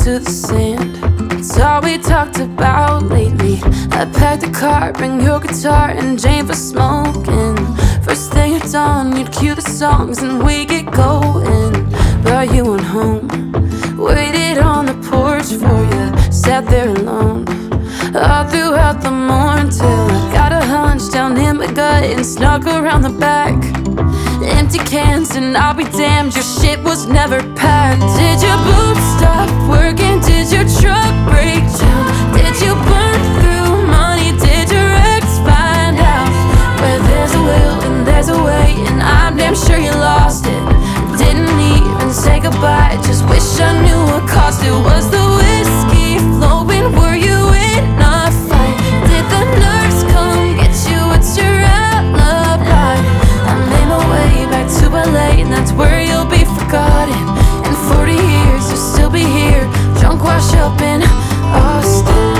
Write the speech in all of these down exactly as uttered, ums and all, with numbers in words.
to the sand. It's all we talked about lately. I packed the car, bring your guitar and Jane for smoking. First thing at dawn, you'd cue the songs and we get going. Brought you on home, waited on the porch for you, sat there alone all throughout the morning till I got a hunch down in my gut and snuck around the back. Empty cans and I'll be damned, your shit was never packed. Did your boots stop working? Did your truck break down? Did you burn through money? Did your ex find out? Where there's a will and there's a way, and I'm damn sure you lost it. Didn't even say goodbye, just wish I knew what cost it. Was the whiskey flowing? Were you in a fight? Did the nurse come get you? What's your alibi? I made my way back to L A, and that's where you'll be forgotten. In forty years you'll still be here, drunk, wash up in Austin.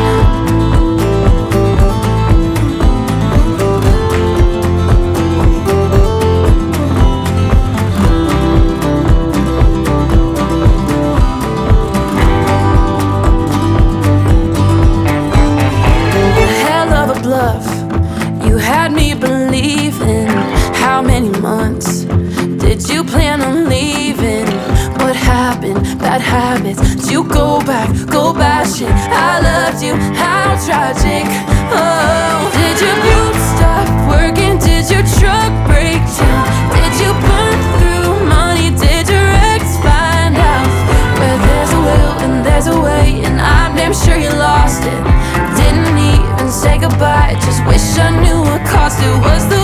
You had me believing. How many months did you plan on leaving? What happened? Bad habits. Did you go back, go bashing? I loved you, how tragic. Oh, did your boots stop working? Did your truck break down? Did you burn through money? Did your ex find out? Where there's a will and there's a way, and I'm damn sure you lost it. Didn't even say goodbye, just wish I knew what cost it. Was the